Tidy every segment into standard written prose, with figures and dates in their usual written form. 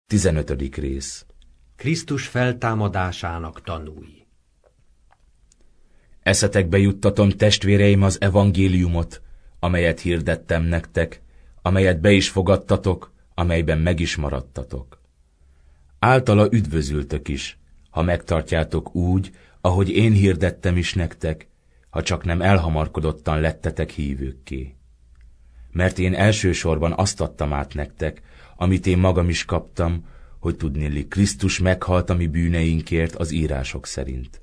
15. rész. Krisztus feltámadásának tanúi. Eszetekbe juttatom, testvéreim, az evangéliumot, amelyet hirdettem nektek, amelyet be is fogadtatok, amelyben meg is maradtatok. Általa üdvözültök is, ha megtartjátok úgy, ahogy én hirdettem is nektek, ha csak nem elhamarkodottan lettetek hívőkké. Mert én elsősorban azt adtam át nektek, amit én magam is kaptam, hogy tudniillik Krisztus meghalt a mi bűneinkért az írások szerint.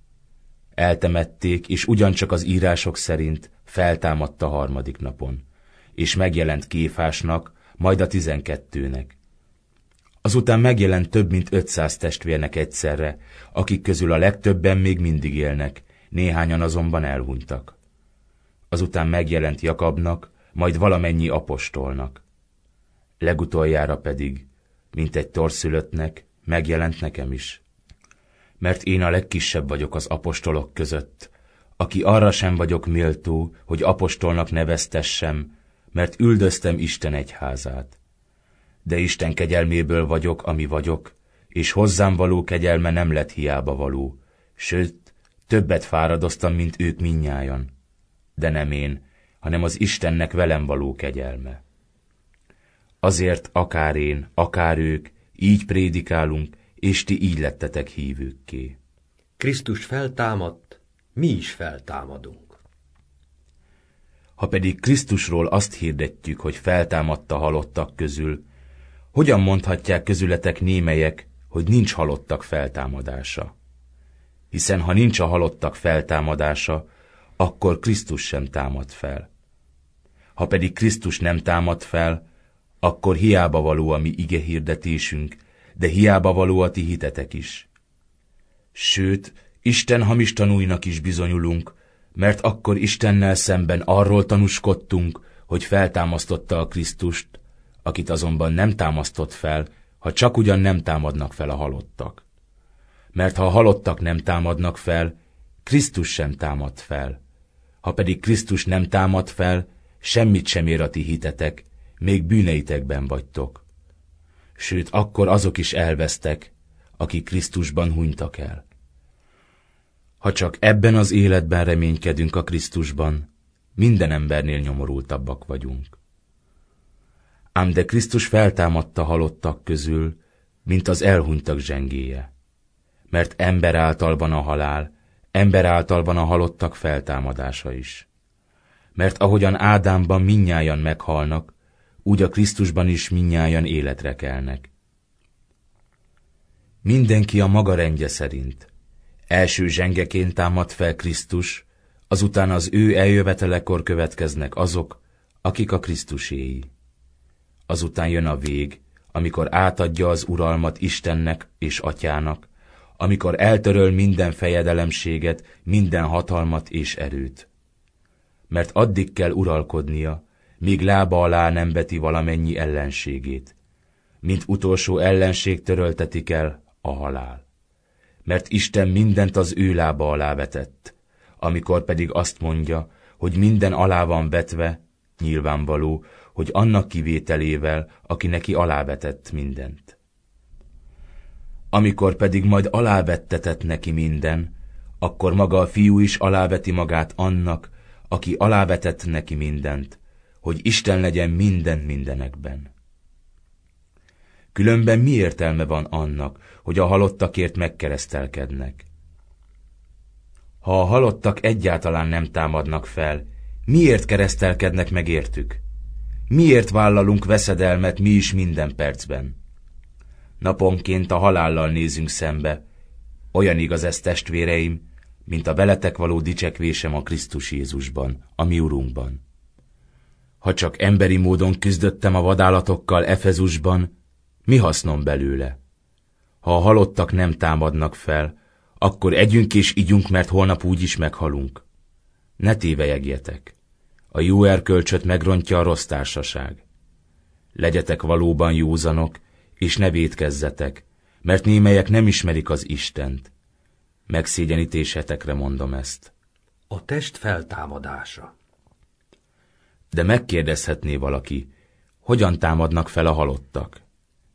Eltemették, és ugyancsak az írások szerint feltámadt a harmadik napon, és megjelent Kéfásnak, majd a 12-nek. Azután megjelent több mint 500 testvérnek egyszerre, akik közül a legtöbben még mindig élnek, néhányan azonban elhunytak. Azután megjelent Jakabnak, majd valamennyi apostolnak. Legutoljára pedig, mint egy torszülöttnek, megjelent nekem is. Mert én a legkisebb vagyok az apostolok között, aki arra sem vagyok méltó, hogy apostolnak neveztessem, mert üldöztem Isten egyházát. De Isten kegyelméből vagyok, ami vagyok, és hozzám való kegyelme nem lett hiába való, sőt, többet fáradoztam, mint ők mindnyájan. De nem én, hanem az Istennek velem való kegyelme. Azért akár én, akár ők, így prédikálunk, és ti így lettetek hívőkké. Krisztus feltámadt, mi is feltámadunk. Ha pedig Krisztusról azt hirdetjük, hogy feltámadt a halottak közül, hogyan mondhatják közületek némelyek, hogy nincs halottak feltámadása? Hiszen ha nincs a halottak feltámadása, akkor Krisztus sem támad fel. Ha pedig Krisztus nem támad fel, akkor hiába való a mi ige hirdetésünk, de hiába való a ti hitetek is. Sőt, Isten hamis tanúinak is bizonyulunk, mert akkor Istennel szemben arról tanúskodtunk, hogy feltámasztotta a Krisztust, akit azonban nem támasztott fel, ha csak ugyan nem támadnak fel a halottak. Mert ha a halottak nem támadnak fel, Krisztus sem támad fel. Ha pedig Krisztus nem támad fel, semmit sem ér a ti hitetek, még bűneitekben vagytok. Sőt, akkor azok is elvesztek, akik Krisztusban hunytak el. Ha csak ebben az életben reménykedünk a Krisztusban, minden embernél nyomorultabbak vagyunk. Ám de Krisztus feltámadta halottak közül, mint az elhunytak zsengéje. Mert ember által van a halál, ember által van a halottak feltámadása is. Mert ahogyan Ádámban mindnyájan meghalnak, úgy a Krisztusban is mindnyájan életre kelnek. Mindenki a maga rendje szerint. Első zsengeként támad fel Krisztus, azután az ő eljövetelekor következnek azok, akik a Krisztuséi. Azután jön a vég, amikor átadja az uralmat Istennek és Atyának, amikor eltöröl minden fejedelemséget, minden hatalmat és erőt. Mert addig kell uralkodnia, míg lába alá nem veti valamennyi ellenségét, mint utolsó ellenség töröltetik el a halál. Mert Isten mindent az ő lába alá vetett, amikor pedig azt mondja, hogy minden alá van vetve, nyilvánvaló, hogy annak kivételével, aki neki alávetett mindent. Amikor pedig majd alávettetett neki minden, akkor maga a Fiú is aláveti magát annak, aki alávetett neki mindent, hogy Isten legyen minden mindenekben. Különben mi értelme van annak, hogy a halottakért megkeresztelkednek? Ha a halottak egyáltalán nem támadnak fel, miért keresztelkednek meg értük? Miért vállalunk veszedelmet mi is minden percben? Naponként a halállal nézünk szembe, olyan igaz ez, testvéreim, mint a veletek való dicsekvésem a Krisztus Jézusban, a mi Urunkban. Ha csak emberi módon küzdöttem a vadállatokkal Efezusban, mi hasznom belőle? Ha a halottak nem támadnak fel, akkor együnk és igyunk, mert holnap úgyis meghalunk. Ne tévelyegjetek. A jó erkölcsöt megrontja a rossz társaság. Legyetek valóban józanok, és ne vétkezzetek, mert némelyek nem ismerik az Istent. Megszégyenítésetekre mondom ezt. A test feltámadása. De megkérdezhetné valaki, hogyan támadnak fel a halottak?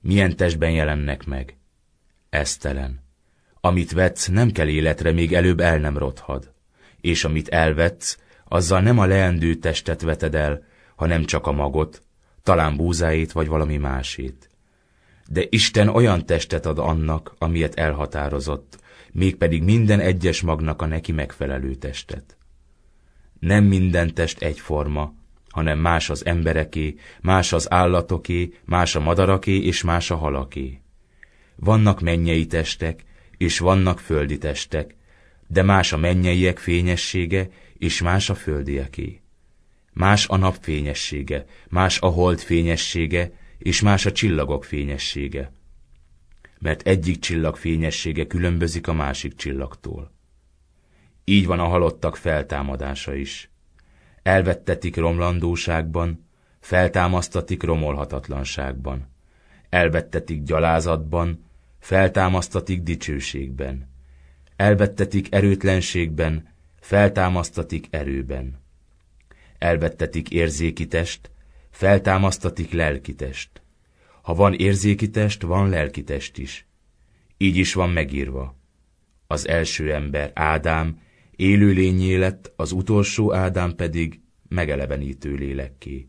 Milyen testben jelennek meg? Esztelen. Amit vetsz, nem kell életre, még előbb el nem rothad. És amit elvetsz, azzal nem a leendő testet veted el, hanem csak a magot, talán búzáit vagy valami másét. De Isten olyan testet ad annak, amilyet elhatározott, mégpedig minden egyes magnak a neki megfelelő testet. Nem minden test egyforma, hanem más az embereké, más az állatoké, más a madaraké és más a halaké. Vannak mennyei testek, és vannak földi testek, de más a mennyeiek fényessége, és más a földieké. Más a nap fényessége, más a hold fényessége, és más a csillagok fényessége. Mert egyik csillag fényessége különbözik a másik csillagtól. Így van a halottak feltámadása is. Elvettetik romlandóságban, feltámasztatik romolhatatlanságban. Elvettetik gyalázatban, feltámasztatik dicsőségben. Elvettetik erőtlenségben, feltámasztatik erőben. Elvettetik érzéki test, feltámasztatik lelki test. Ha van érzéki test, van lelki test is. Így is van megírva. Az első ember, Ádám, élőlényé lett, az utolsó Ádám pedig megelevenítő lélekké.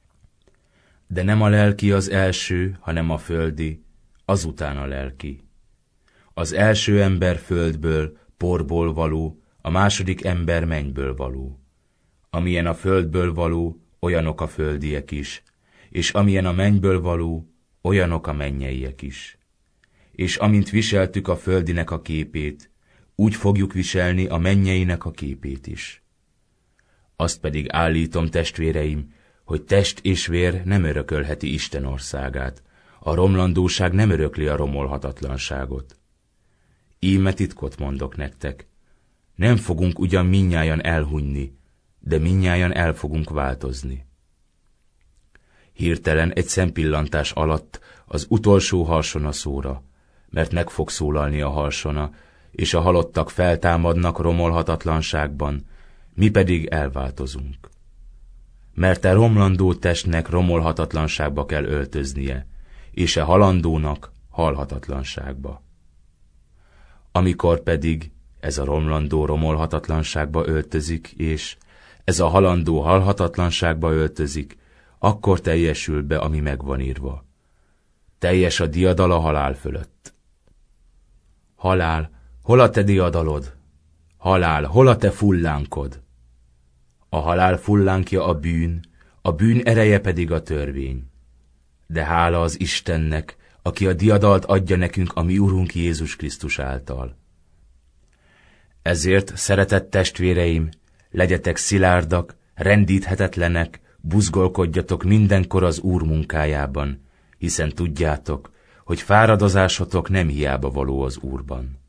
De nem a lelki az első, hanem a földi, azután a lelki. Az első ember földből, porból való, a második ember mennyből való. Amilyen a földből való, olyanok a földiek is, és amilyen a mennyből való, olyanok a mennyeiek is. És amint viseltük a földinek a képét, úgy fogjuk viselni a mennyeinek a képét is. Azt pedig állítom, testvéreim, hogy test és vér nem örökölheti Isten országát, a romlandóság nem örökli a romolhatatlanságot. Íme titkot mondok nektek, nem fogunk ugyan mindnyájan elhunyni, de mindnyájan el fogunk változni. Hirtelen egy szempillantás alatt az utolsó harsona szóra, mert meg fog szólalni a harsona, és a halottak feltámadnak romolhatatlanságban, mi pedig elváltozunk. Mert a romlandó testnek romolhatatlanságba kell öltöznie, és a halandónak halhatatlanságba. Amikor pedig ez a romlandó romolhatatlanságba öltözik, és ez a halandó halhatatlanságba öltözik, akkor teljesül be, ami megvan írva. Teljes a diadal a halál fölött. Halál, hol a te diadalod? Halál, hol a te fullánkod? A halál fullánkja a bűn ereje pedig a törvény. De hála az Istennek, aki a diadalt adja nekünk a mi Urunk Jézus Krisztus által. Ezért, szeretett testvéreim, legyetek szilárdak, rendíthetetlenek, buzgolkodjatok mindenkor az Úr munkájában, hiszen tudjátok, hogy fáradozásotok nem hiába való az Úrban.